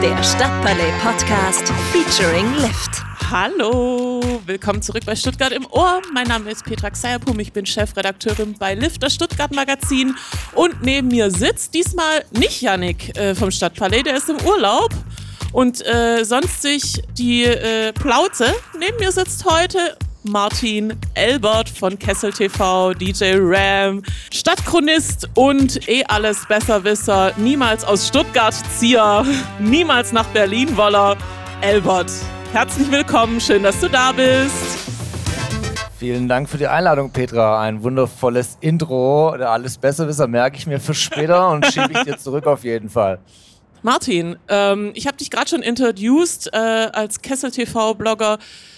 Der Stadtpalais-Podcast featuring Lift. Hallo, willkommen zurück bei Stuttgart im Ohr. Mein Name ist Petra Xayapum, ich bin Chefredakteurin bei Lift, das Stuttgart-Magazin. Und neben mir sitzt diesmal nicht Yannick vom Stadtpalais, der ist im Urlaub. Und sonst sich die Plauze. Neben mir sitzt heute Martin Elbert von Kessel TV, DJ Ram, Stadtchronist und alles Besserwisser, niemals aus Stuttgart Zieher, niemals nach Berlin Woller, Elbert. Herzlich willkommen, schön, dass du da bist. Vielen Dank für die Einladung, Petra. Ein wundervolles Intro. Der alles Besserwisser merke ich mir für später und schiebe ich dir zurück auf jeden Fall. Martin, ich habe dich gerade schon introduced als Kessel TV-Blogger,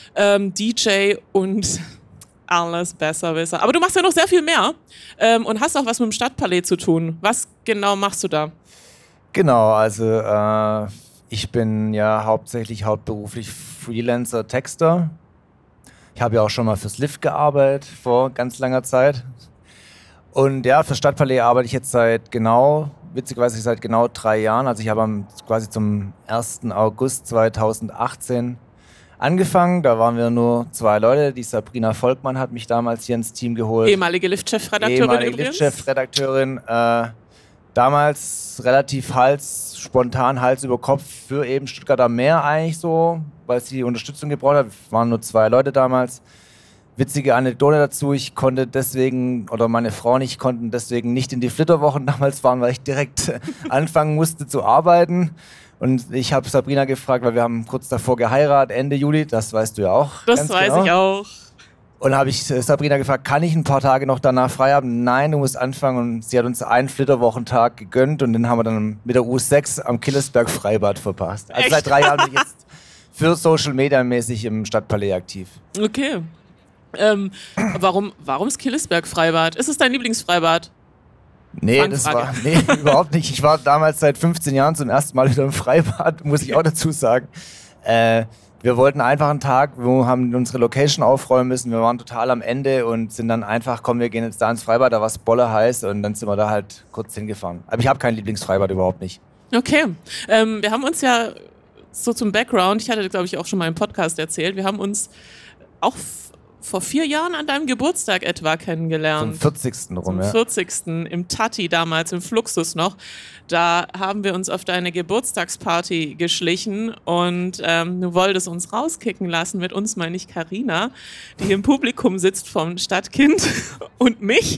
DJ und alles Besserwisser. Aber du machst ja noch sehr viel mehr und hast auch was mit dem Stadtpalais zu tun. Was genau machst du da? Genau, also ich bin ja hauptberuflich Freelancer, Texter. Ich habe ja auch schon mal fürs Lift gearbeitet vor ganz langer Zeit. Und ja, für Stadtpalais arbeite ich jetzt witzigerweise seit genau 3 Jahren. Also ich habe quasi zum 1. August 2018 angefangen. Da waren wir nur 2 Leute. Die Sabrina Volkmann hat mich damals hier ins Team geholt. Ehemalige Lift-Chefredakteurin. Damals relativ spontan Hals über Kopf für eben Stuttgart am Meer eigentlich so, weil sie Unterstützung gebraucht hat. Wir waren nur 2 Leute damals. Witzige Anekdote dazu, meine Frau und ich konnten deswegen nicht in die Flitterwochen damals fahren, weil ich direkt anfangen musste zu arbeiten. Und ich habe Sabrina gefragt, weil wir haben kurz davor geheiratet, Ende Juli, das weißt du ja auch. Das weiß ich auch. Und habe ich Sabrina gefragt, kann ich ein paar Tage noch danach frei haben? Nein, du musst anfangen. Und sie hat uns einen Flitterwochentag gegönnt und den haben wir dann mit der U6 am Killesberg Freibad verpasst. Also seit 3 Jahren bin ich jetzt für Social Media mäßig im Stadtpalais aktiv. Okay. Warum das Killesberg Freibad? Ist es dein Lieblingsfreibad? Nee, überhaupt nicht. Ich war damals seit 15 Jahren zum ersten Mal wieder im Freibad, muss ich auch dazu sagen. Wir wollten einfach einen Tag, wir haben unsere Location aufräumen müssen, wir waren total am Ende und sind dann einfach, wir gehen jetzt da ins Freibad, da war es bolle heiß und dann sind wir da halt kurz hingefahren. Aber ich habe kein Lieblingsfreibad, überhaupt nicht. Okay, wir haben uns ja so zum Background, ich hatte glaube ich auch schon mal im Podcast erzählt, wir haben uns auch vor 4 Jahren an deinem Geburtstag etwa kennengelernt. Zum 40. rum, ja. Zum 40. im Tati damals, im Fluxus noch. Da haben wir uns auf deine Geburtstagsparty geschlichen und du wolltest uns rauskicken lassen. Mit uns meine ich Carina, die hier im Publikum sitzt vom Stadtkind und mich.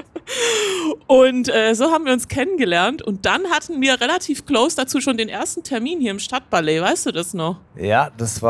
Und so haben wir uns kennengelernt und dann hatten wir relativ close dazu schon den ersten Termin hier im Stadtpalais. Weißt du das noch? Ja, das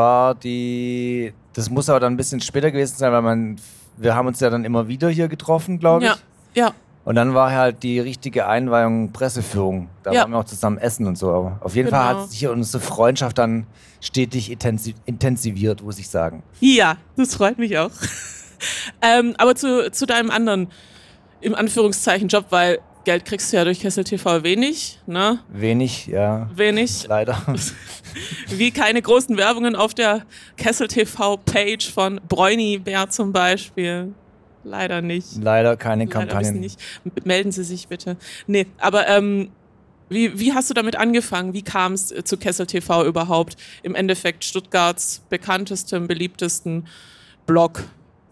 muss aber dann ein bisschen später gewesen sein, weil wir haben uns ja dann immer wieder hier getroffen, glaube ich. Ja. Und dann war halt die richtige Einweihung, Presseführung. Da waren wir auch zusammen essen und so. Aber auf jeden Fall hat sich hier unsere Freundschaft dann stetig intensiviert, muss ich sagen. Ja, das freut mich auch. Aber zu deinem anderen, im Anführungszeichen, Job, weil Geld kriegst du ja durch Kessel TV wenig, ne? Wenig, ja. Wenig. Leider. Wie keine großen Werbungen auf der Kessel TV-Page von Bräunibär zum Beispiel. Leider nicht. Leider keine Kampagnen. Nicht. Melden Sie sich bitte. Nee, aber wie hast du damit angefangen? Wie kam es zu Kessel TV überhaupt? Im Endeffekt Stuttgarts bekanntestem, beliebtesten Blog.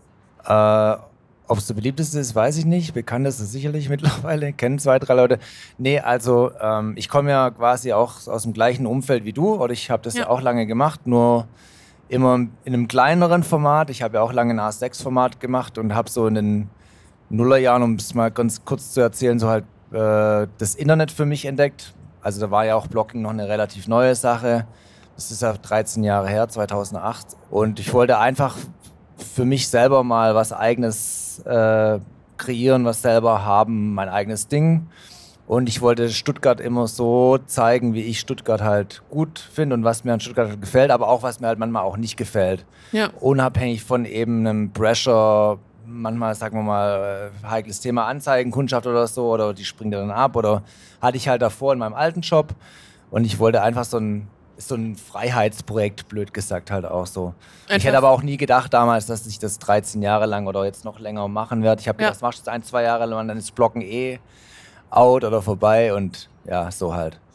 Ob es der beliebteste ist, weiß ich nicht. Bekannt ist es sicherlich mittlerweile. Kennen 2, 3 Leute. Nee, also ich komme ja quasi auch aus dem gleichen Umfeld wie du. Oder ich habe das ja auch lange gemacht, nur immer in einem kleineren Format. Ich habe ja auch lange ein A6-Format gemacht und habe so in den Nullerjahren, um es mal ganz kurz zu erzählen, so halt das Internet für mich entdeckt. Also da war ja auch Blogging noch eine relativ neue Sache. Das ist ja 13 Jahre her, 2008. Und ich wollte einfach für mich selber mal was Eigenes kreieren, was selber haben, mein eigenes Ding. Und ich wollte Stuttgart immer so zeigen, wie ich Stuttgart halt gut finde und was mir an Stuttgart gefällt, aber auch was mir halt manchmal auch nicht gefällt. Ja. Unabhängig von eben einem Pressure, manchmal, sagen wir mal, heikles Thema Anzeigenkundschaft oder so, oder die springt dann ab, oder hatte ich halt davor in meinem alten Job und ich wollte einfach so ein Freiheitsprojekt, blöd gesagt, halt auch so. Einfach. Ich hätte aber auch nie gedacht damals, dass ich das 13 Jahre lang oder jetzt noch länger machen werde. Ich habe gedacht, das machst du 1, 2 Jahre lang, dann ist Bloggen out oder vorbei und ja, so halt.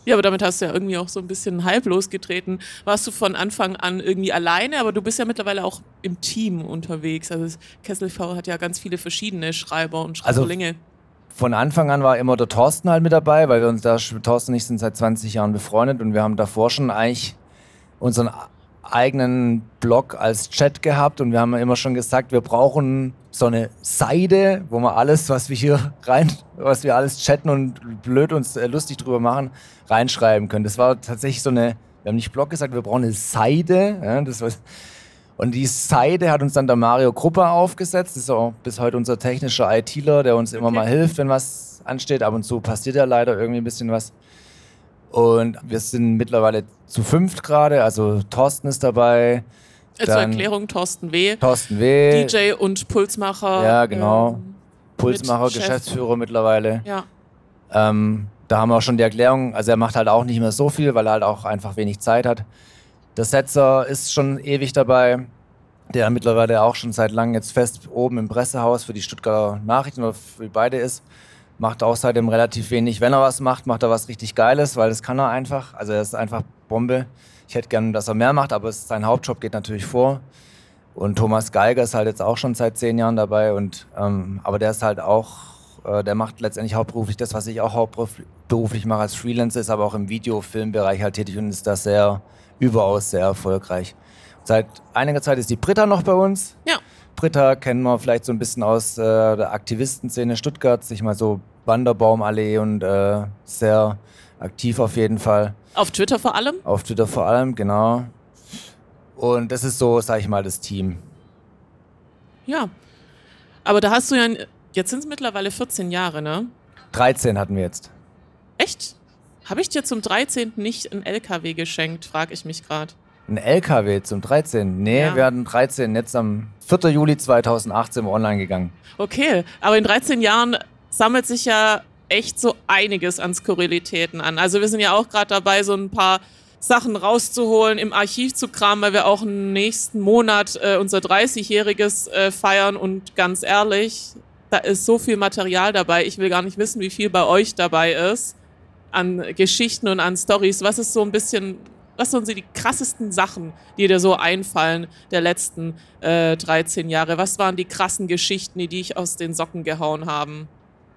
Ja, aber damit hast du ja irgendwie auch so ein bisschen Hype losgetreten. Warst du von Anfang an irgendwie alleine, aber du bist ja mittlerweile auch im Team unterwegs. Also Kessel TV hat ja ganz viele verschiedene Schreiber und Schreiberlinge. Von Anfang an war immer der Thorsten halt mit dabei, weil wir uns Thorsten und ich sind seit 20 Jahren befreundet und wir haben davor schon eigentlich unseren eigenen Blog als Chat gehabt und wir haben immer schon gesagt, wir brauchen so eine Seite, wo wir alles, was wir alles chatten und blöd uns lustig drüber machen, reinschreiben können. Das war tatsächlich wir haben nicht Blog gesagt, wir brauchen eine Seite. Ja, und die Seite hat uns dann der Mario Krupper aufgesetzt. Das ist auch bis heute unser technischer ITler, der uns immer mal hilft, wenn was ansteht. Ab und zu passiert ja leider irgendwie ein bisschen was. Und wir sind mittlerweile zu 5 gerade, also Thorsten ist dabei. Zur Erklärung, Thorsten W. DJ und Pulsmacher. Ja, genau. Pulsmacher, Geschäftsführer mittlerweile. Ja. Da haben wir auch schon die Erklärung, also er macht halt auch nicht mehr so viel, weil er halt auch einfach wenig Zeit hat. Der Setzer ist schon ewig dabei, der mittlerweile auch schon seit langem jetzt fest oben im Pressehaus für die Stuttgarter Nachrichten oder für beide ist. Macht auch seitdem relativ wenig. Wenn er was macht, macht er was richtig Geiles, weil das kann er einfach. Also er ist einfach Bombe. Ich hätte gern, dass er mehr macht, aber sein Hauptjob geht natürlich vor. Und Thomas Geiger ist halt jetzt auch schon seit 10 Jahren dabei. Aber der ist halt auch, der macht letztendlich hauptberuflich das, was ich auch hauptberuflich mache als Freelancer, ist aber auch im Video-Filmbereich halt tätig und ist da überaus sehr erfolgreich. Seit einiger Zeit ist die Britta noch bei uns. Ja. Britta kennen wir vielleicht so ein bisschen aus der Aktivistenszene Stuttgart, sich mal so Wanderbaumallee und sehr aktiv auf jeden Fall. Auf Twitter vor allem? Auf Twitter vor allem, genau. Und das ist so, sag ich mal, das Team. Ja. Aber da hast du ja, jetzt sind es mittlerweile 14 Jahre, ne? 13 hatten wir jetzt. Echt? Habe ich dir zum 13. nicht einen LKW geschenkt, frage ich mich gerade. Ein LKW zum 13. Nee, Ja. wir hatten 13 jetzt am 4. Juli 2018 online gegangen. Okay, aber in 13 Jahren sammelt sich ja echt so einiges an Skurrilitäten an. Also wir sind ja auch gerade dabei, so ein paar Sachen rauszuholen, im Archiv zu kramen, weil wir auch nächsten Monat unser 30-jähriges feiern und ganz ehrlich, da ist so viel Material dabei. Ich will gar nicht wissen, wie viel bei euch dabei ist an Geschichten und an Storys. Was sind so die krassesten Sachen, die dir so einfallen der letzten 13 Jahre? Was waren die krassen Geschichten, die dich aus den Socken gehauen haben?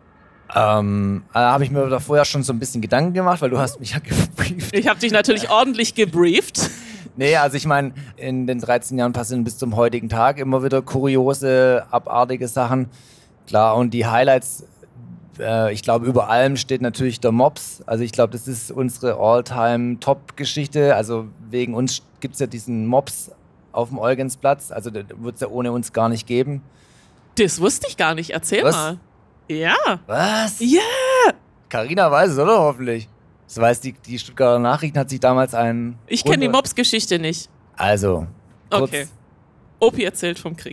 Habe ich mir davor ja schon so ein bisschen Gedanken gemacht, weil du hast mich ja gebrieft. Ich habe dich natürlich ordentlich gebrieft. Nee, also ich meine, in den 13 Jahren passieren bis zum heutigen Tag immer wieder kuriose, abartige Sachen. Klar, und die Highlights, ich glaube, über allem steht natürlich der Mops. Also ich glaube, das ist unsere All-Time-Top-Geschichte. Also wegen uns gibt es ja diesen Mops auf dem Eugensplatz. Also den wird es ja ohne uns gar nicht geben. Das wusste ich gar nicht. Erzähl Was? mal. Ja. Was? Ja. Carina weiß es, oder? Hoffentlich. Das weiß die Stuttgarter Nachrichten hat sich damals Ich kenne die Mops-Geschichte nicht. Also, kurz, Okay. Opi erzählt vom Krieg.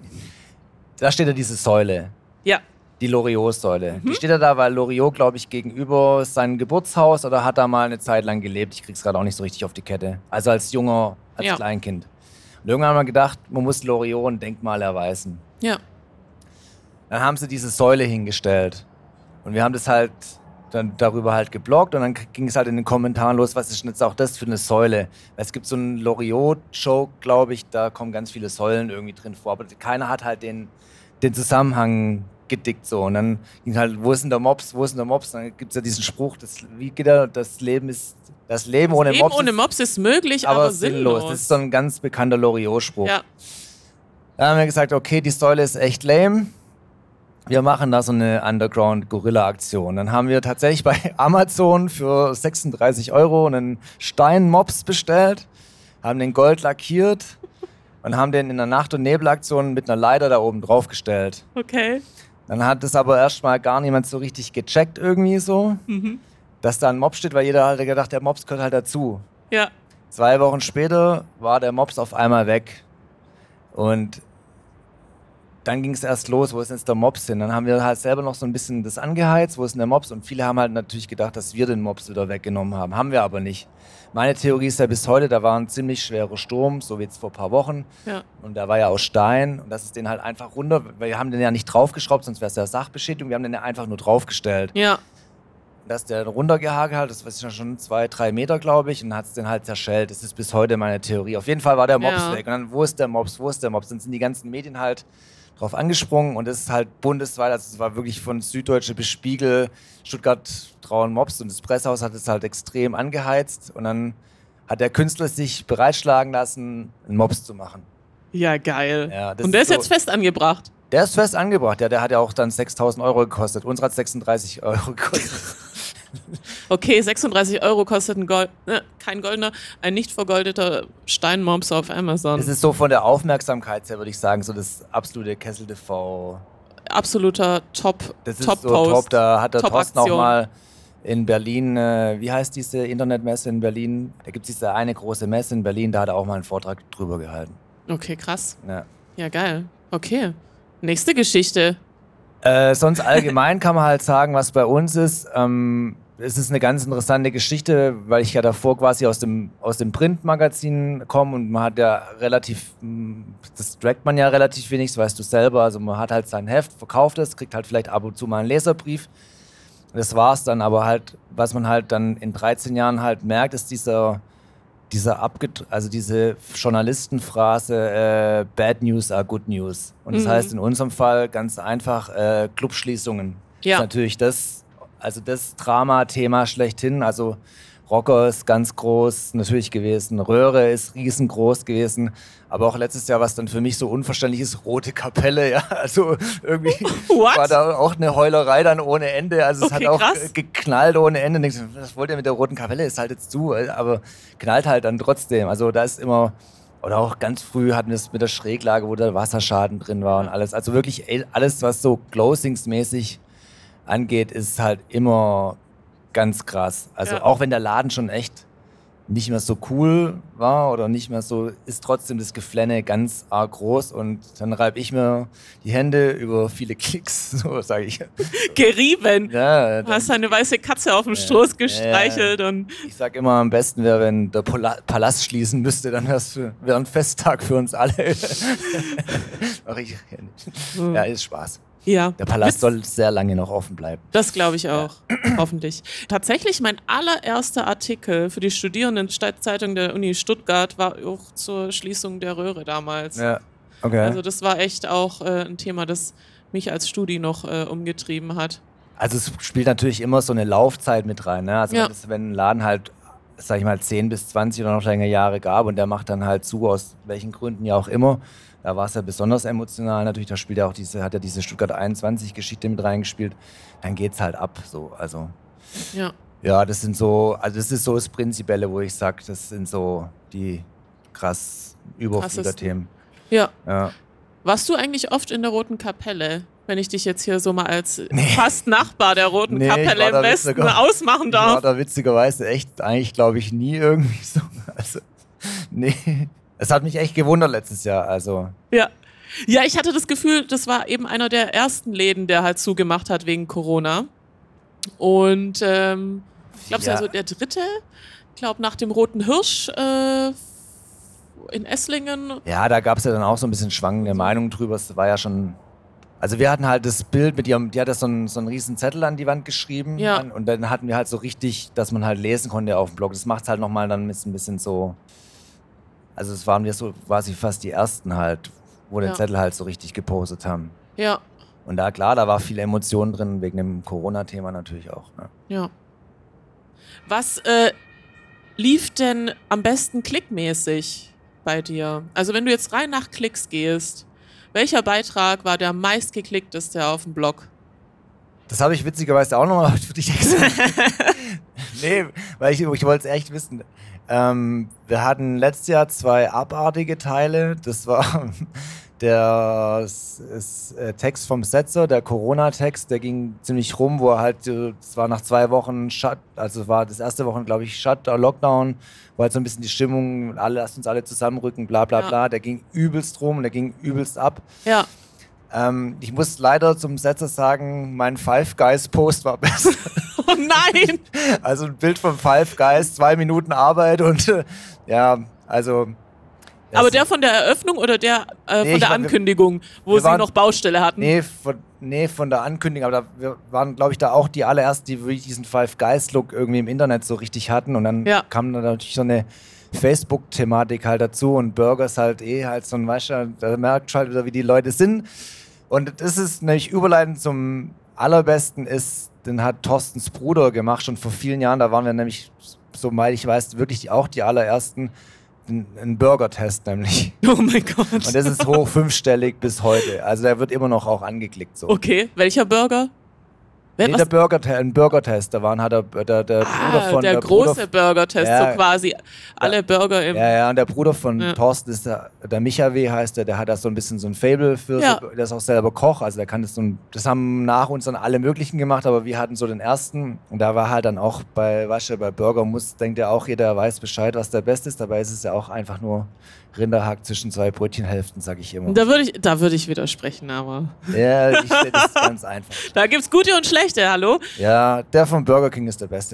Da steht ja diese Säule. Ja. Die Loriot-Säule. Die steht ja da, weil Loriot, glaube ich, gegenüber sein Geburtshaus oder hat da mal eine Zeit lang gelebt. Ich krieg's gerade auch nicht so richtig auf die Kette. Also als Ja. Kleinkind. Und irgendwann haben wir gedacht, man muss Loriot ein Denkmal erweisen. Ja. Dann haben sie diese Säule hingestellt. Und wir haben das halt dann darüber halt gebloggt und dann ging es halt in den Kommentaren los, was ist denn jetzt auch das für eine Säule? Es gibt so einen Loriot-Joke, glaube ich, da kommen ganz viele Säulen irgendwie drin vor, aber keiner hat halt den Zusammenhang gedickt so. Und dann ging halt, wo ist denn der Mops, wo ist denn der Mops? Dann gibt es ja diesen Spruch, wie geht der, das Leben ohne Mops ohne Mops ist möglich, aber sinnlos. Das ist so ein ganz bekannter Loriot-Spruch. Ja. Dann haben wir gesagt, okay, die Säule ist echt lame. Wir machen da so eine Underground-Gorilla-Aktion. Dann haben wir tatsächlich bei Amazon für 36 € einen Steinmops bestellt, haben den gold lackiert und haben den in der Nacht- und Nebelaktion mit einer Leiter da oben drauf gestellt. Okay. Dann hat es aber erstmal gar niemand so richtig gecheckt irgendwie so, dass da ein Mops steht, weil jeder hat gedacht, der Mops gehört halt dazu. Ja. 2 Wochen später war der Mops auf einmal weg. Und dann ging es erst los, wo ist jetzt der Mops hin? Dann haben wir halt selber noch so ein bisschen das angeheizt, wo ist denn der Mops? Und viele haben halt natürlich gedacht, dass wir den Mops wieder weggenommen haben. Haben wir aber nicht. Meine Theorie ist ja bis heute, da war ein ziemlich schwerer Sturm, so wie jetzt vor ein paar Wochen. Ja. Und da war ja aus Stein. Und das ist den halt einfach runter, weil wir haben den ja nicht draufgeschraubt, sonst wäre es ja Sachbeschädigung. Wir haben den ja einfach nur draufgestellt. Ja. dass der runtergehagelt hat, das war schon 2-3 Meter, glaube ich, und hat es den halt zerschellt. Das ist bis heute meine Theorie. Auf jeden Fall war der Mops weg. Und dann, wo ist der Mops? Dann sind die ganzen Medien halt drauf angesprungen und es ist halt bundesweit, also es war wirklich von Süddeutsche bis Spiegel, Stuttgart trauen Mops, und das Pressehaus hat es halt extrem angeheizt, und dann hat der Künstler sich bereitschlagen lassen, einen Mops zu machen. Ja, geil. Ja, und der ist jetzt fest angebracht? Der ist fest angebracht, ja, der hat ja auch dann 6.000 Euro gekostet. Unser hat 36 Euro gekostet. Okay, 36 Euro kostet kein goldener, ein nicht vergoldeter Steinmops auf Amazon. Das ist so von der Aufmerksamkeit her, würde ich sagen, so das absolute Kessel TV. Absoluter Das ist Top-Post. so top, da hat der Thorsten auch Top-Aktion. mal in Berlin, wie heißt diese Internetmesse in Berlin? Da gibt es diese eine große Messe in Berlin, da hat er auch mal einen Vortrag drüber gehalten. Okay, krass. Ja. Ja, geil. Okay. Nächste Geschichte. Sonst allgemein kann man halt sagen, was bei uns ist. Es ist eine ganz interessante Geschichte, weil ich ja davor quasi aus dem Printmagazin komme, und man hat ja das trackt man ja relativ wenig, das weißt du selber. Also man hat halt sein Heft, verkauft es, kriegt halt vielleicht ab und zu mal einen Leserbrief. Das war's dann, aber halt, was man halt dann in 13 Jahren halt merkt, ist diese Journalistenphrase, Bad News are good news. Und das heißt in unserem Fall ganz einfach Clubschließungen. Ja. Das ist natürlich das Drama-Thema schlechthin. Also Rocker ist ganz groß natürlich gewesen, Röhre ist riesengroß gewesen, aber auch letztes Jahr, was dann für mich so unverständlich ist, Rote Kapelle, ja, also irgendwie war da auch eine Heulerei dann ohne Ende, also es hat auch geknallt ohne Ende. Was wollt ihr mit der Roten Kapelle, ist halt jetzt zu, aber knallt halt dann trotzdem, also da ist immer, oder auch ganz früh hatten wir es mit der Schräglage, wo der Wasserschaden drin war und alles, also wirklich alles, was so Closingsmäßig angeht, ist halt immer ganz krass. Also auch wenn der Laden schon echt nicht mehr so cool war oder nicht mehr so, ist trotzdem das Geflenne ganz arg groß, und dann reibe ich mir die Hände über viele Klicks, so sage ich. Gerieben. Ja, hast eine weiße Katze auf dem Stoß gestreichelt. Und ich sag immer, am besten wäre, wenn der Palast schließen müsste, dann wäre ein Festtag für uns alle. Ja, ist Spaß. Ja. Der Palast soll sehr lange noch offen bleiben. Das glaube ich auch, hoffentlich. Tatsächlich, mein allererster Artikel für die Studierendenzeitung der Uni Stuttgart war auch zur Schließung der Röhre damals. Ja, okay. Also das war echt auch ein Thema, das mich als Studi noch umgetrieben hat. Also es spielt natürlich immer so eine Laufzeit mit rein. Ne? Also wenn ein Laden halt, sag ich mal, 10 bis 20 oder noch länger Jahre gab und der macht dann halt zu, aus welchen Gründen ja auch immer, da war es ja besonders emotional natürlich, da spielt ja auch hat ja diese Stuttgart 21-Geschichte mit reingespielt, dann geht's halt ab. So. Also ja, das ist so das Prinzipielle, wo ich sage, das sind so die krass Überflieger-Themen. Ja. Warst du eigentlich oft in der Roten Kapelle, wenn ich dich jetzt hier so mal als fast Nachbar der Roten Kapelle im Westen ausmachen darf? Ich war da witzigerweise echt, eigentlich glaube ich nie irgendwie so, also nee. Es hat mich echt gewundert letztes Jahr, also. Ja, ich hatte das Gefühl, das war eben einer der ersten Läden, der halt zugemacht hat wegen Corona. Und ich glaube, es war so der dritte, ich glaube nach dem Roten Hirsch in Esslingen. Ja, da gab es ja dann auch so ein bisschen schwankende Meinungen drüber. Es war ja schon, also wir hatten halt das Bild mit ihrem, die hat das so einen riesen Zettel an die Wand geschrieben. Ja. Und dann hatten wir halt so richtig, dass man halt lesen konnte auf dem Blog. Das macht es halt nochmal dann ein bisschen so. Also es waren wir so quasi fast die Ersten halt, wo den Zettel halt so richtig gepostet haben. Ja. Und da, klar, da war viel Emotion drin, wegen dem Corona-Thema natürlich auch. Ne? Ja. Was lief denn am besten klickmäßig bei dir? Also wenn du jetzt rein nach Klicks gehst, welcher Beitrag war der meistgeklickteste auf dem Blog? Das habe ich witzigerweise auch nochmal für dich gesagt. Nee, weil ich wollte es echt wissen. Wir hatten letztes Jahr 2 abartige Teile. Das war der Text vom Setzer, der Corona-Text, der ging ziemlich rum, wo er halt, es war nach 2 Wochen also war das erste Woche, glaube ich, Lockdown, wo halt so ein bisschen die Stimmung, lasst uns alle zusammenrücken, bla bla bla, der ging übelst rum, der ging übelst ab. Ja. Ich muss leider zum Setzer sagen, mein Five Guys Post war besser. Oh nein! Also ein Bild von Five Guys, 2 Minuten Arbeit und also Aber der von der Eröffnung oder der von der Ankündigung, wo sie noch Baustelle hatten? Nee, von der Ankündigung. Aber wir waren, glaube ich, da auch die allerersten, die wirklich diesen Five Guys-Look irgendwie im Internet so richtig hatten. Und dann kam dann natürlich so eine Facebook-Thematik halt dazu und Burgers halt halt so ein, weißt du, da merkt halt wieder, wie die Leute sind. Und das ist nämlich überleitend zum allerbesten den hat Thorstens Bruder gemacht, schon vor vielen Jahren. Da waren wir nämlich, soweit ich weiß, wirklich auch die allerersten. Ein Burger-Test nämlich. Oh mein Gott. Und das ist hoch 5-stellig bis heute. Also der wird immer noch auch angeklickt. So. Okay, welcher Burger? Ein Burger-Test. Da waren der Bruder von... der große Burger-Test, so quasi alle Burger im... Ja, und der Bruder von Thorsten ist der Micha W. heißt der hat da so ein bisschen so ein Faible für, der ist auch selber Koch, also der kann das haben nach uns dann alle möglichen gemacht, aber wir hatten so den ersten und da war halt dann auch bei Burger denkt ja auch jeder weiß Bescheid, was der Beste ist, dabei ist es ja auch einfach nur Rinderhack zwischen 2 Brötchenhälften, sag ich immer. Da würde ich widersprechen, aber... Ja, das ist ganz einfach. Da gibt's gute und schlechte, hallo? Ja, der von Burger King ist der Beste.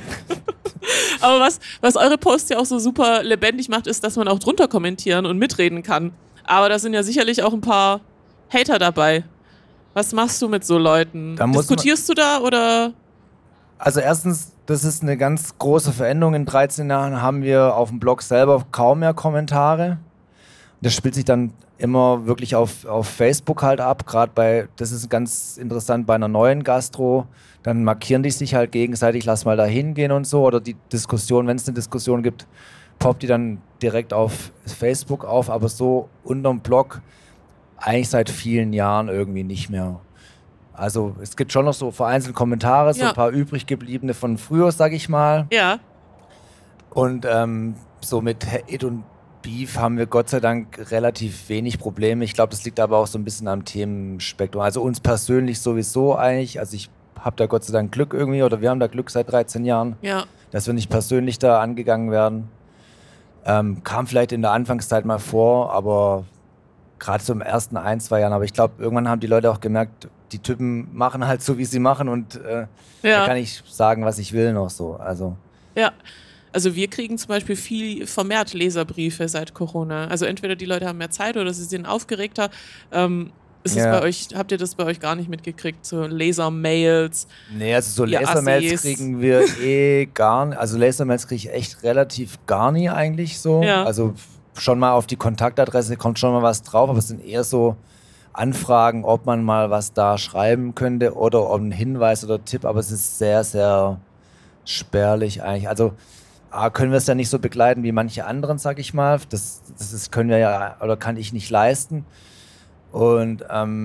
Aber was eure Posts ja auch so super lebendig macht, ist, dass man auch drunter kommentieren und mitreden kann. Aber da sind ja sicherlich auch ein paar Hater dabei. Was machst du mit so Leuten? Diskutierst du da oder... Also erstens, das ist eine ganz große Veränderung. In 13 Jahren haben wir auf dem Blog selber kaum mehr Kommentare. Das spielt sich dann immer wirklich auf Facebook halt ab. Das ist ganz interessant bei einer neuen Gastro. Dann markieren die sich halt gegenseitig, lass mal da hingehen und so. Oder die Diskussion, wenn es eine Diskussion gibt, poppt die dann direkt auf Facebook auf. Aber so unterm Blog eigentlich seit vielen Jahren irgendwie nicht mehr. Also es gibt schon noch so vereinzelt Kommentare, so ein paar übrig gebliebene von früher, sag ich mal. Ja. Und so mit Hate und Beef haben wir Gott sei Dank relativ wenig Probleme. Ich glaube, das liegt aber auch so ein bisschen am Themenspektrum. Also uns persönlich sowieso eigentlich. Also ich habe da Gott sei Dank Glück irgendwie, oder wir haben da Glück seit 13 Jahren, dass wir nicht persönlich da angegangen werden. Kam vielleicht in der Anfangszeit mal vor, aber gerade so im ersten 1-2 Jahren. Aber ich glaube, irgendwann haben die Leute auch gemerkt, die Typen machen halt so, wie sie machen und da kann ich sagen, was ich will noch so. Also. Ja, also wir kriegen zum Beispiel viel vermehrt Leserbriefe seit Corona. Also entweder die Leute haben mehr Zeit oder sie sind aufgeregter. Ist es bei euch, habt ihr das bei euch gar nicht mitgekriegt, so Laser-Mails? Nee, also so Laser-Mails kriegen wir gar nicht. Also Laser-Mails kriege ich echt relativ gar nie eigentlich so. Ja. Also schon mal auf die Kontaktadresse kommt schon mal was drauf, aber es sind eher so Anfragen, ob man mal was da schreiben könnte oder ob ein Hinweis oder Tipp, aber es ist sehr, sehr spärlich eigentlich. Also können wir es ja nicht so begleiten wie manche anderen, sag ich mal. Das können wir ja oder kann ich nicht leisten. Und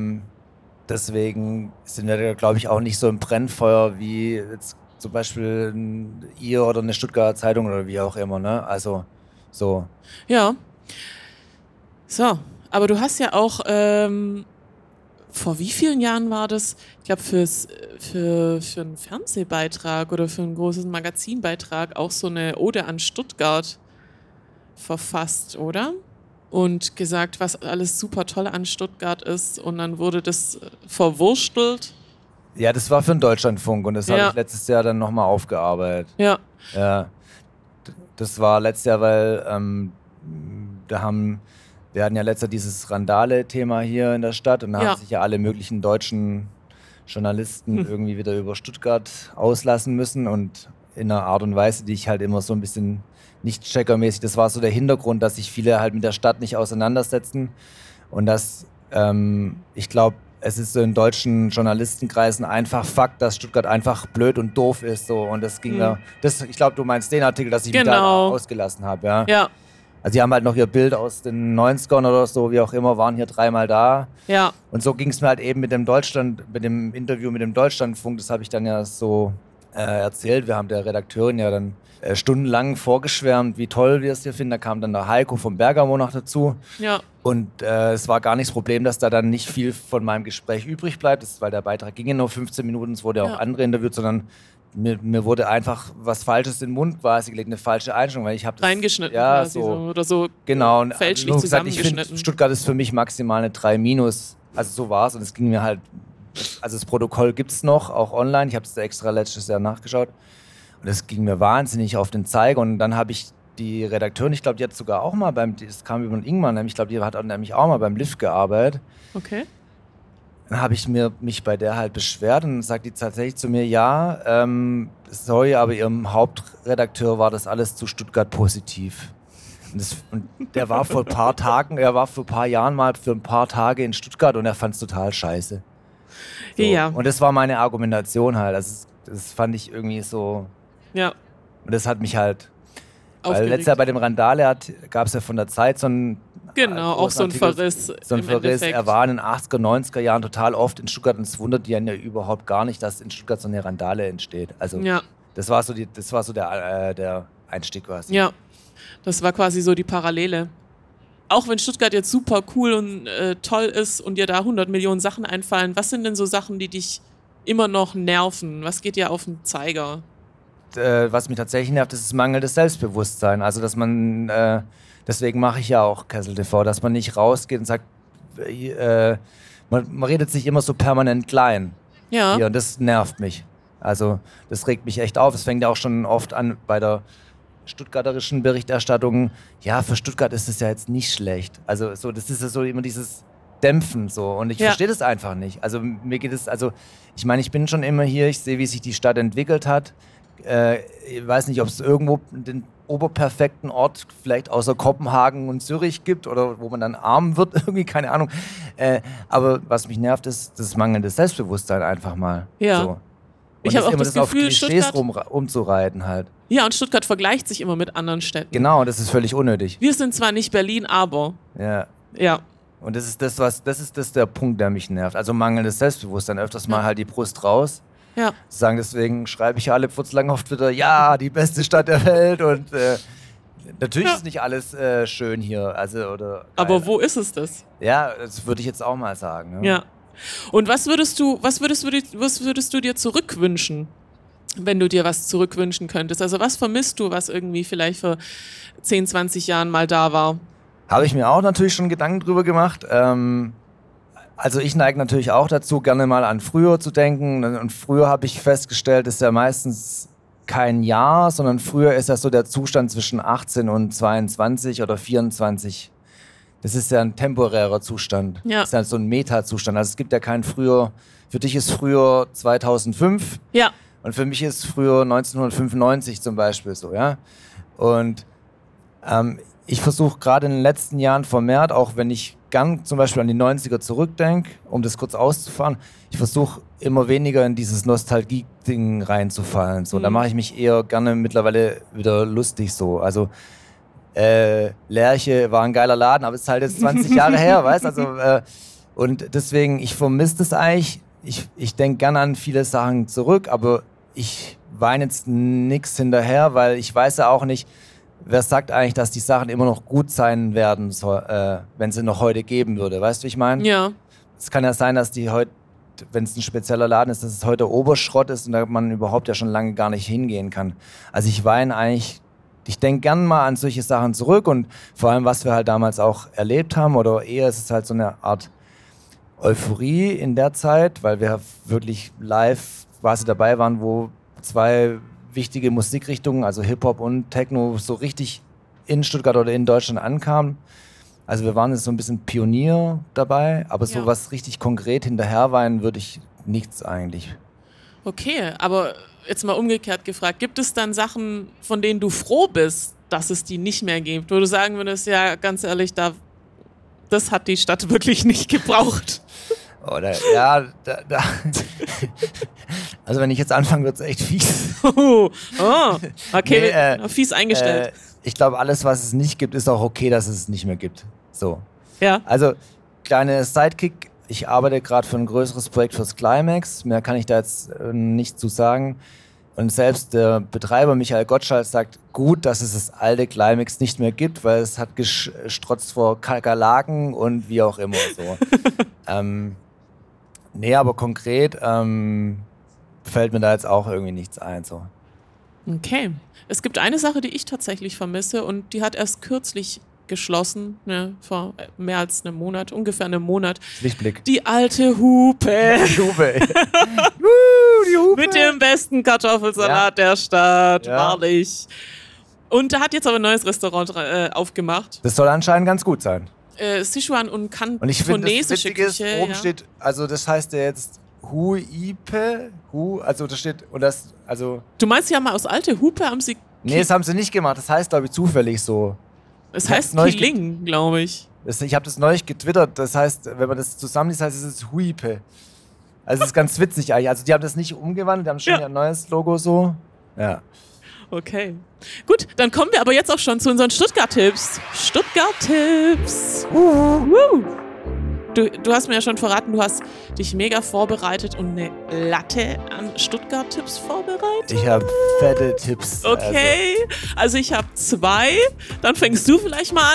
deswegen sind wir, glaube ich, auch nicht so im Brennfeuer wie jetzt zum Beispiel ihr oder eine Stuttgarter Zeitung oder wie auch immer, ne? Also so. Ja. So. Aber du hast ja auch, vor wie vielen Jahren war das? Ich glaube, für einen Fernsehbeitrag oder für einen großen Magazinbeitrag auch so eine Ode an Stuttgart verfasst, oder? Und gesagt, was alles super toll an Stuttgart ist. Und dann wurde das verwurstelt. Ja, das war für den Deutschlandfunk und das habe ich letztes Jahr dann nochmal aufgearbeitet. Ja. Ja. Das war letztes Jahr, weil wir hatten ja letztes Jahr dieses Randale-Thema hier in der Stadt und da haben sich ja alle möglichen deutschen Journalisten irgendwie wieder über Stuttgart auslassen müssen und in einer Art und Weise, die ich halt immer so ein bisschen nicht checkermäßig, das war so der Hintergrund, dass sich viele halt mit der Stadt nicht auseinandersetzen und dass ich glaube, es ist so in deutschen Journalistenkreisen einfach Fakt, dass Stuttgart einfach blöd und doof ist so und das ging ich glaube, du meinst den Artikel, dass ich mich da ausgelassen habe, ja. Also die haben halt noch ihr Bild aus den 90ern oder so, wie auch immer, waren hier 3-mal da. Ja. Und so ging es mir halt eben mit dem Interview mit dem Deutschlandfunk, das habe ich dann ja so erzählt. Wir haben der Redakteurin ja dann stundenlang vorgeschwärmt, wie toll wir es hier finden. Da kam dann der Heiko vom Bergamo noch dazu. Ja. Und es war gar nicht das Problem, dass da dann nicht viel von meinem Gespräch übrig bleibt, weil der Beitrag ging ja nur 15 Minuten, es wurde ja auch andere interviewt, sondern mir wurde einfach was Falsches in den Mund quasi gelegt, eine falsche Einstellung, weil ich habe das reingeschnitten quasi so oder so genau, fälschlich zusammengeschnitten. Ich finde, Stuttgart ist für mich maximal eine 3-, also so war es und es ging mir halt, also das Protokoll gibt es noch, auch online, ich habe es extra letztes Jahr nachgeschaut und es ging mir wahnsinnig auf den Zeiger und dann habe ich die Redakteurin, ich glaube, die hat sogar auch mal das kam über den Ingmar, ich glaube, die hat nämlich auch mal beim Lift gearbeitet. Okay. Dann habe ich mich bei der halt beschwert und dann sagt die tatsächlich zu mir, ja, sorry, aber ihrem Hauptredakteur war das alles zu Stuttgart positiv. Und der war vor ein paar Jahren mal für ein paar Tage in Stuttgart und er fand es total scheiße. So. Ja. Und das war meine Argumentation halt. Das fand ich irgendwie so. Ja. Und das hat mich halt. Weil Aufgeregt. letztes Jahr bei dem Randale gab es ja von der Zeit so einen. Genau, auch so ein Verriss. So ein Verriss. Er war in den 80er, 90er Jahren total oft in Stuttgart und es wundert die ja überhaupt gar nicht, dass in Stuttgart so eine Randale entsteht. Also das war so der Einstieg quasi. Ja, das war quasi so die Parallele. Auch wenn Stuttgart jetzt super cool und toll ist und dir da 100 Millionen Sachen einfallen, was sind denn so Sachen, die dich immer noch nerven? Was geht dir auf den Zeiger? Was mich tatsächlich nervt, ist das mangelnde Selbstbewusstsein. Also, dass man, deswegen mache ich ja auch Kessel TV, dass man nicht rausgeht und sagt, man redet sich immer so permanent klein. Ja. Hier, und das nervt mich. Also, das regt mich echt auf. Es fängt ja auch schon oft an bei der stuttgarterischen Berichterstattung. Ja, für Stuttgart ist es ja jetzt nicht schlecht. Also, so, das ist ja so immer dieses Dämpfen so. Und ich verstehe das einfach nicht. Also, mir geht es, ich meine, ich bin schon immer hier, ich sehe, wie sich die Stadt entwickelt hat. Ich weiß nicht, ob es irgendwo den oberperfekten Ort vielleicht außer Kopenhagen und Zürich gibt oder wo man dann arm wird, irgendwie, keine Ahnung. Aber was mich nervt, ist das mangelnde Selbstbewusstsein einfach mal. Ja. So. Und ich habe auch das auf Gefühl, Klischees umzureiten halt. Ja, und Stuttgart vergleicht sich immer mit anderen Städten. Genau, das ist völlig unnötig. Wir sind zwar nicht Berlin, aber. Ja. Ja. Und das ist der Punkt, der mich nervt. Also mangelndes Selbstbewusstsein, öfters mal halt die Brust raus. Ja. Sagen, deswegen schreibe ich ja alle putzlang auf Twitter, ja, die beste Stadt der Welt und natürlich ist nicht alles schön hier. Aber wo ist es das? Ja, das würde ich jetzt auch mal sagen. Ne? Ja. Und was würdest du dir zurückwünschen, wenn du dir was zurückwünschen könntest? Also was vermisst du, was irgendwie vielleicht vor 10, 20 Jahren mal da war? Habe ich mir auch natürlich schon Gedanken drüber gemacht. Also ich neige natürlich auch dazu, gerne mal an früher zu denken. Und früher habe ich festgestellt, ist ja meistens kein Jahr, sondern früher ist das so der Zustand zwischen 18 und 22 oder 24. Das ist ja ein temporärer Zustand. Ja. Das ist ja so ein Meta-Zustand. Also es gibt ja kein früher. Für dich ist früher 2005. Ja. Und für mich ist früher 1995 zum Beispiel so, ja. Und ich versuche gerade in den letzten Jahren vermehrt, auch wenn ich gern zum Beispiel an die 90er zurückdenke, um das kurz auszufahren, ich versuche immer weniger in dieses Nostalgie-Ding reinzufallen. So, da mache ich mich eher gerne mittlerweile wieder lustig so. Also Lerche war ein geiler Laden, aber es ist halt jetzt 20 Jahre her, weißt du? Und deswegen, ich vermisse das eigentlich. Ich denke gerne an viele Sachen zurück, aber ich weine jetzt nichts hinterher, weil ich weiß ja auch nicht, wer sagt eigentlich, dass die Sachen immer noch gut sein werden, wenn sie noch heute geben würde? Weißt du, wie ich meine? Ja. Es kann ja sein, dass die heute, wenn es ein spezieller Laden ist, dass es heute Oberschrott ist und da man überhaupt ja schon lange gar nicht hingehen kann. Also ich weine eigentlich, ich denke gern mal an solche Sachen zurück und vor allem, was wir halt damals auch erlebt haben oder eher ist es halt so eine Art Euphorie in der Zeit, weil wir wirklich live quasi dabei waren, wo zwei wichtige Musikrichtungen, also Hip-Hop und Techno, so richtig in Stuttgart oder in Deutschland ankamen. Also wir waren jetzt so ein bisschen Pionier dabei, aber so was richtig konkret hinterherweinen würde ich nichts eigentlich. Okay, aber jetzt mal umgekehrt gefragt, gibt es dann Sachen, von denen du froh bist, dass es die nicht mehr gibt, wo du sagen würdest, ja, ganz ehrlich, das hat die Stadt wirklich nicht gebraucht? Oder, ja, also wenn ich jetzt anfange, wird es echt fies. Okay, fies eingestellt. Ich glaube, alles, was es nicht gibt, ist auch okay, dass es nicht mehr gibt. So. Ja. Also, kleine Sidekick, ich arbeite gerade für ein größeres Projekt fürs Climax, mehr kann ich da jetzt nicht zu sagen. Und selbst der Betreiber Michael Gottschalk sagt, gut, dass es das alte Climax nicht mehr gibt, weil es hat gestrotzt vor Kakerlaken und wie auch immer so. Nee, aber konkret fällt mir da jetzt auch irgendwie nichts ein. So. Okay. Es gibt eine Sache, die ich tatsächlich vermisse und die hat erst kürzlich geschlossen, ne, vor mehr als einem Monat, ungefähr einem Monat. Lichtblick. Die alte Hupe. Die Hupe. Die Hupe. Mit dem besten Kartoffelsalat der Stadt, wahrlich. Und da hat jetzt aber ein neues Restaurant aufgemacht. Das soll anscheinend ganz gut sein. Sichuan und Und ich finde, das kantonesische Witzige ist, Küche. oben steht, also das heißt ja jetzt Huipe, also das steht, und das, also... Du meinst ja mal aus alte Hupe haben sie... Nee, das haben sie nicht gemacht, das heißt, glaube ich, zufällig so. Es heißt Kiling, glaube ich. Ich habe das neulich getwittert, das heißt, wenn man das zusammenliest, heißt es Huipe. Also es ist ganz witzig eigentlich. Also die haben das nicht umgewandelt, die haben schon ein neues Logo so. Ja. Okay. Gut, dann kommen wir aber jetzt auch schon zu unseren Stuttgart-Tipps. Stuttgart-Tipps. Du hast mir ja schon verraten, du hast dich mega vorbereitet und eine Latte an Stuttgart-Tipps vorbereitet. Ich habe fette Tipps. Okay, also ich habe 2. Dann fängst du vielleicht mal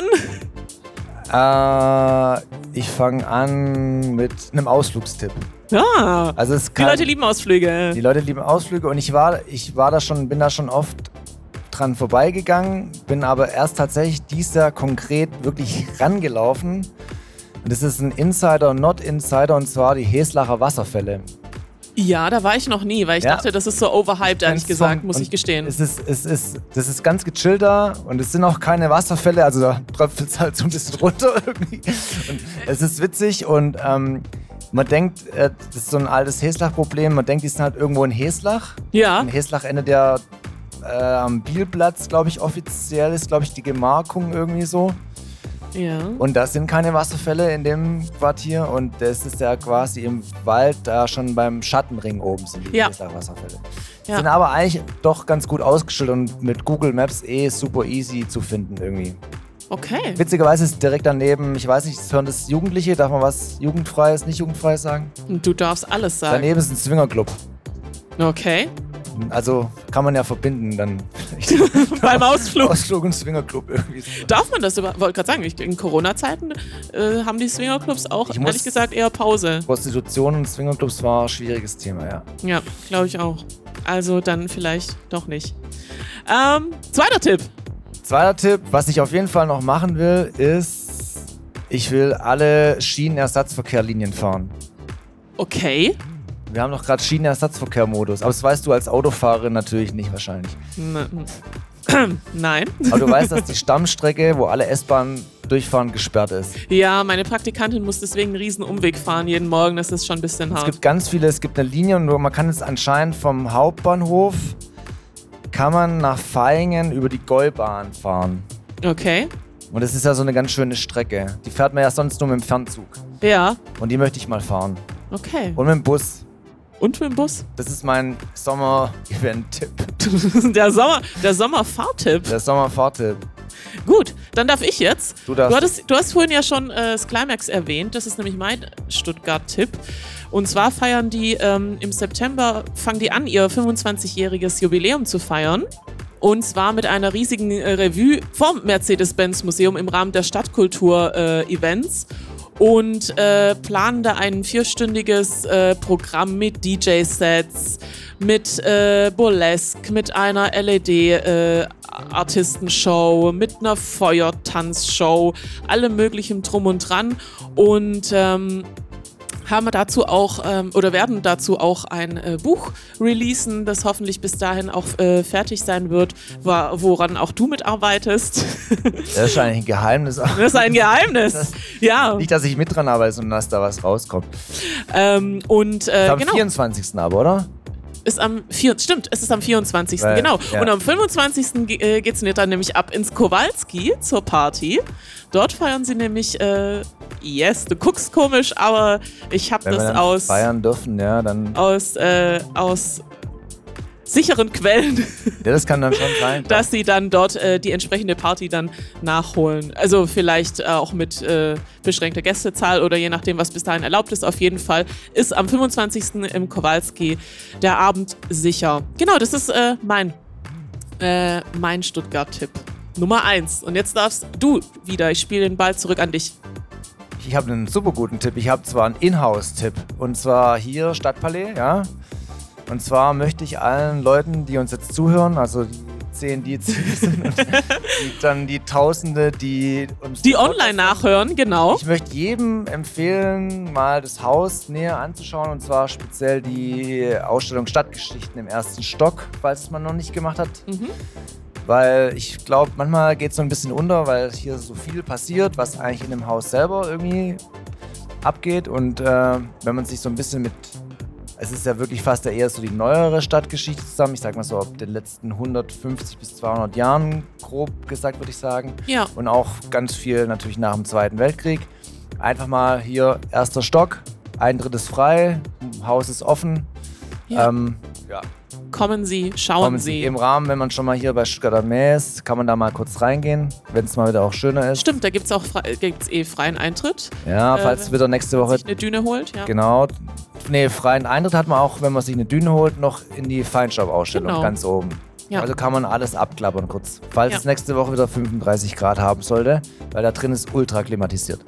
an. Ich fange an mit einem Ausflugstipp. Ja, also es die Leute lieben Ausflüge. Die Leute lieben Ausflüge und bin da schon oft dran vorbeigegangen, bin aber erst tatsächlich dieses Jahr konkret wirklich rangelaufen. Und das ist ein Insider und Not Insider, und zwar die Heslacher Wasserfälle. Ja, da war ich noch nie, weil ich dachte, das ist so overhyped, ehrlich gesagt, muss ich gestehen. Das ist ganz gechillt da und es sind auch keine Wasserfälle, also da tröpfelt es halt so ein bisschen runter irgendwie. Und es ist witzig und man denkt, das ist so ein altes Heslach-Problem, man denkt, die sind halt irgendwo in Heslach. Ja. In Heslach endet der am Bielplatz, glaube ich, offiziell ist, glaube ich, die Gemarkung irgendwie so. Ja. Und das sind keine Wasserfälle in dem Quartier und das ist ja quasi im Wald, da schon beim Schattenring oben sind die Wasserfälle. Ja. Sind aber eigentlich doch ganz gut ausgestellt und mit Google Maps super easy zu finden irgendwie. Okay. Witzigerweise ist direkt daneben, ich weiß nicht, hören das Jugendliche, darf man was Jugendfreies, nicht Jugendfreies sagen? Du darfst alles sagen. Daneben ist ein Swingerclub. Okay. Also kann man ja verbinden dann. Beim Ausflug. Ausflug und Swingerclub irgendwie. Darf man das überhaupt? Wollte gerade sagen, in Corona-Zeiten haben die Swingerclubs auch, ehrlich gesagt, eher Pause. Prostitution und Swingerclubs war ein schwieriges Thema, ja. Ja, glaube ich auch. Also dann vielleicht doch nicht. Zweiter Tipp. Zweiter Tipp, was ich auf jeden Fall noch machen will, ist, ich will alle Schienenersatzverkehrlinien fahren. Okay. Wir haben doch gerade Schienenersatzverkehr-Modus, aber das weißt du als Autofahrerin natürlich nicht wahrscheinlich. Nein. Aber du weißt, dass die Stammstrecke, wo alle S-Bahnen durchfahren, gesperrt ist. Ja, meine Praktikantin muss deswegen einen riesen Umweg fahren jeden Morgen, das ist schon ein bisschen hart. Es gibt ganz viele, es gibt eine Linie und man kann jetzt anscheinend vom Hauptbahnhof kann man nach Vaihingen über die Gäubahn fahren. Okay. Und das ist ja so eine ganz schöne Strecke. Die fährt man ja sonst nur mit dem Fernzug. Ja. Und die möchte ich mal fahren. Okay. Und mit dem Bus. Und mit dem Bus? Das ist mein Sommer-Event-Tipp. Der Sommerfahrtipp. Der Sommerfahrtipp. Gut, dann darf ich jetzt. Du darfst. Du hast vorhin ja schon das Climax erwähnt. Das ist nämlich mein Stuttgart-Tipp. Und zwar feiern die im September, fangen die an, ihr 25-jähriges Jubiläum zu feiern. Und zwar mit einer riesigen Revue vom Mercedes-Benz-Museum im Rahmen der Stadtkultur-Events. Und planen da ein 4-stündiges Programm mit DJ-Sets, mit Burlesque, mit einer LED-Artistenshow, mit einer Feuertanzshow, allem möglichen Drum und Dran. Und haben wir dazu auch oder werden dazu auch ein Buch releasen, das hoffentlich bis dahin auch fertig sein wird, woran auch du mitarbeitest. Das ist eigentlich ein Geheimnis. Das ist ein Geheimnis. Ja. Nicht, dass ich mit dran arbeite, sondern dass da was rauskommt. Am 24. aber, oder? Stimmt, es ist am 24. Genau. Ja. Und am 25. geht's dann nämlich ab ins Kowalski zur Party. Dort feiern sie nämlich, du guckst komisch, aber ich habe das aus feiern dürfen, ja, dann aus sicheren Quellen, ja, das kann dann schon sein, dass sie dann dort die entsprechende Party dann nachholen. Also vielleicht auch mit beschränkter Gästezahl oder je nachdem, was bis dahin erlaubt ist. Auf jeden Fall ist am 25. im Kowalski der Abend sicher. Genau, das ist mein Stuttgart-Tipp. Nummer 1. Und jetzt darfst du wieder. Ich spiele den Ball zurück an dich. Ich habe einen super guten Tipp. Ich habe zwar einen Inhouse-Tipp. Und zwar hier Stadtpalais, ja. Und zwar möchte ich allen Leuten, die uns jetzt zuhören, also die 10, die jetzt hier sind, und dann die Tausende, die uns die online nachhören, genau. Ich möchte jedem empfehlen, mal das Haus näher anzuschauen, und zwar speziell die Ausstellung Stadtgeschichten im 1. Stock, falls man noch nicht gemacht hat. weil ich glaube, manchmal geht es so ein bisschen unter, weil hier so viel passiert, was eigentlich in dem Haus selber irgendwie abgeht. Und wenn man sich so ein bisschen es ist ja wirklich fast eher so die neuere Stadtgeschichte zusammen, ich sag mal so ab den letzten 150 bis 200 Jahren, grob gesagt, würde ich sagen. Ja. Und auch ganz viel natürlich nach dem Zweiten Weltkrieg. Einfach mal hier, 1. Stock, Eintritt ist frei, Haus ist offen. Ja. Ja. Kommen Sie, schauen Sie. Im Rahmen, wenn man schon mal hier bei Stuttgart am Meer ist, kann man da mal kurz reingehen, wenn es mal wieder auch schöner ist. Stimmt, da gibt es auch freien Eintritt. Ja, falls wieder nächste Woche... sich eine Düne holt, ja. Genau. Nee, freien Eintritt hat man auch, wenn man sich eine Düne holt, noch in die Feinstaubausstellung Genau. ganz oben. Ja. Also kann man alles abklappern kurz. Falls Ja. es nächste Woche wieder 35 Grad haben sollte, weil da drin ist ultra klimatisiert.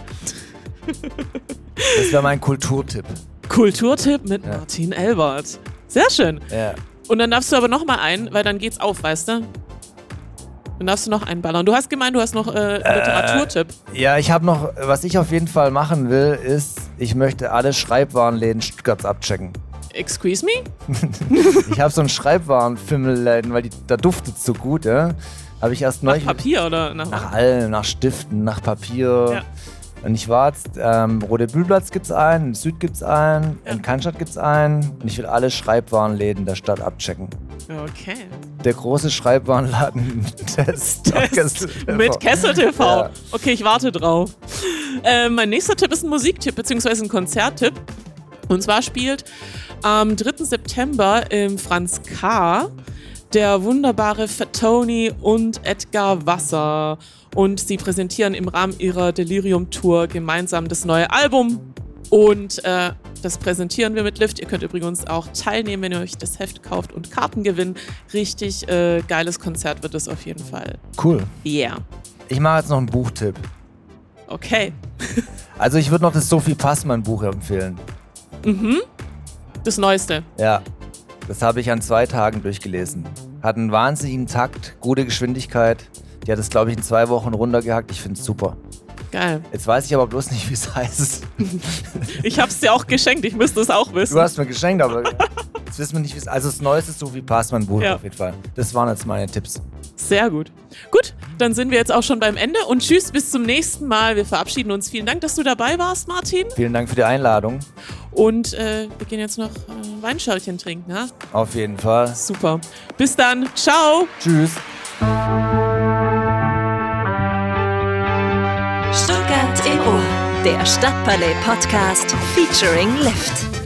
Das wäre mein Kulturtipp. Kulturtipp mit Martin Elbert. Sehr schön. Ja. Und dann darfst du aber noch mal einen, weil dann geht's auf, weißt du? Dann darfst du noch einen ballern. Du hast gemeint, du hast noch Literaturtipp. Ja, ich habe noch, was ich auf jeden Fall machen will, ist, ich möchte alle Schreibwarenläden Stuttgarts abchecken. Excuse me? Ich habe so einen Schreibwarenfimmelläden, weil da duftet es so gut, ja. Habe ich erst Nach neulich... Papier oder Nach allem, nach Stiften, nach Papier. Ja. Und ich war jetzt, Rodebühlplatz gibt's einen, in Süd gibt's einen, in Cannstatt gibt's einen. Und ich will alle Schreibwarenläden der Stadt abchecken. Okay. Der große Schreibwarenladen des Mit Kessel TV. Ja. Okay, ich warte drauf. Mein nächster Tipp ist ein Musiktipp, beziehungsweise ein Konzerttipp. Und zwar spielt am 3. September im Franz K. der wunderbare Fatoni und Edgar Wasser. Und sie präsentieren im Rahmen ihrer Delirium-Tour gemeinsam das neue Album. Und das präsentieren wir mit Lift. Ihr könnt übrigens auch teilnehmen, wenn ihr euch das Heft kauft und Karten gewinnen. Richtig geiles Konzert wird es auf jeden Fall. Cool. Yeah. Ich mache jetzt noch einen Buchtipp. Okay. Also ich würde noch das Sophie Passmann Buch empfehlen. Das Neueste. Ja, das habe ich an 2 Tagen durchgelesen. Hat einen wahnsinnigen Takt, gute Geschwindigkeit. Die hat es, glaube ich, in 2 Wochen runtergehackt. Ich finde es super. Geil. Jetzt weiß ich aber bloß nicht, wie es heißt. Ich hab's dir auch geschenkt, ich müsste es auch wissen. Du hast mir geschenkt, aber jetzt wissen wir nicht, wie es ist. Also das Neueste Sophie Passmann Buch auf jeden Fall. Das waren jetzt meine Tipps. Sehr gut. Gut, dann sind wir jetzt auch schon beim Ende und tschüss, bis zum nächsten Mal. Wir verabschieden uns. Vielen Dank, dass du dabei warst, Martin. Vielen Dank für die Einladung. Und wir gehen jetzt noch Weinschörchen trinken, ne? Auf jeden Fall. Super. Bis dann. Ciao. Tschüss. Stuttgart im Ohr, der Stadtpalais Podcast featuring Lift.